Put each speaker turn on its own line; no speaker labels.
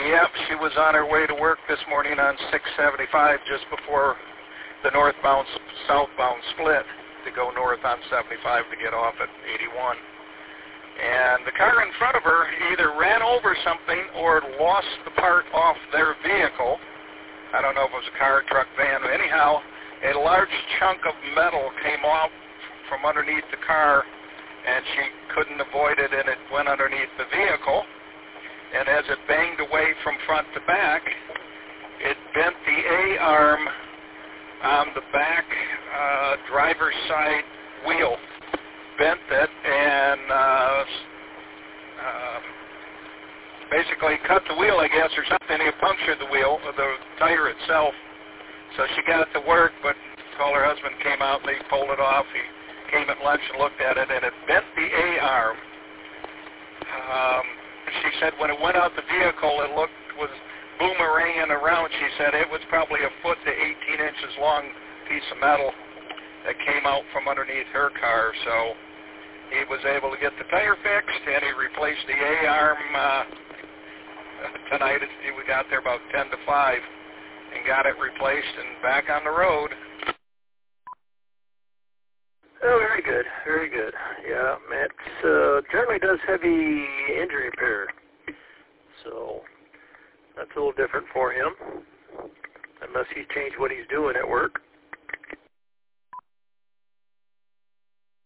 Yep, she was on her way to work this morning on 675 just before the northbound, southbound split to go north on 75 to get off at 81. And the car in front of her either ran over something or lost the part off their vehicle. I don't know if it was a car, truck, van. Anyhow, a large chunk of metal came off from underneath the car, and she couldn't avoid it, and it went underneath the vehicle. And as it banged away from front to back, it bent the A-arm on the back driver's side wheel. Bent it and basically cut the wheel, I guess, or something. It punctured the wheel, the tire itself. So she got it to work, but her husband came out and they pulled it off. He came at lunch and looked at it, and it bent the A-arm. She said when it went out the vehicle, it was boomeranging around. She said it was probably a foot to 18 inches long piece of metal that came out from underneath her car. So he was able to get the tire fixed, and he replaced the A-arm tonight. We got there about 10 to 5 and got it replaced and back on the road.
Oh, very good, very good. Yeah, Matt generally does heavy injury repair, so that's a little different for him, unless he's changed what he's doing at work.